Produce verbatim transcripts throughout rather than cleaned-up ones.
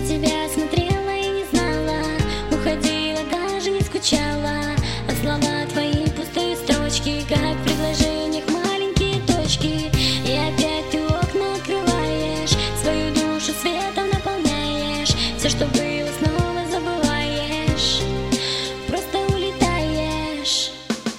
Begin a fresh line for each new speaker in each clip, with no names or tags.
тебя смотрела и не знала, уходила, даже не скучала. А слова твои пустые строчки, как в предложениях маленькие точки. И опять ты окна открываешь, свою душу светом наполняешь. Все, что было, снова забываешь, просто улетаешь.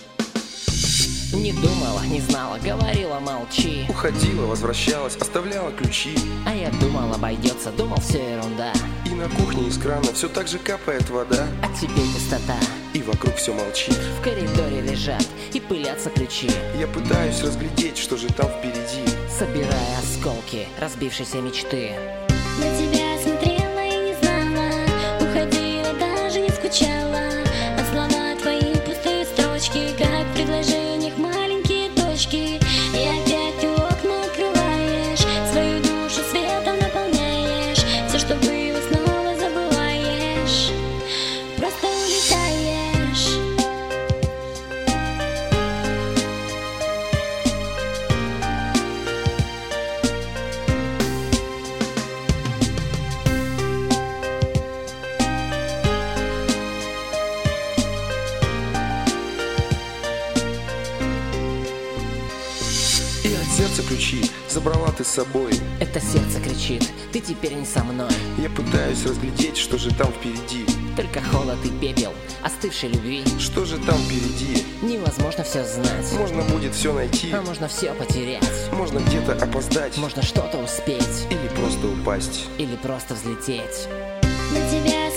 Не думала, не знала, говорила молчи.
Уходила, возвращалась, оставляла ключи.
А я думал, обойдется, думал, все ерунда.
И на кухне из крана все так же капает вода.
А теперь пустота,
И вокруг все молчит.
в коридоре лежат и пылятся ключи.
Я пытаюсь разглядеть, что же там впереди.
Собирая осколки разбившейся мечты.
На тебя смотрела и не знала, уходила, даже не скучала. А слова твои пустые строчки, как в предложениях маленькие точки. И опять ты окна открываешь, свою душу светом наполняешь. Все, что было, снова забываешь, просто улетаешь.
И от сердца ключи забрала ты с собой.
Это сердце кричит, ты теперь не со мной.
Я пытаюсь разглядеть, что же там впереди.
Только холод и пепел остывшей любви.
Что же там впереди?
Невозможно все знать,
Можно будет все найти.
а можно все потерять.
Можно где-то опоздать.
Можно что-то успеть
Или просто упасть.
или просто взлететь.
На тебя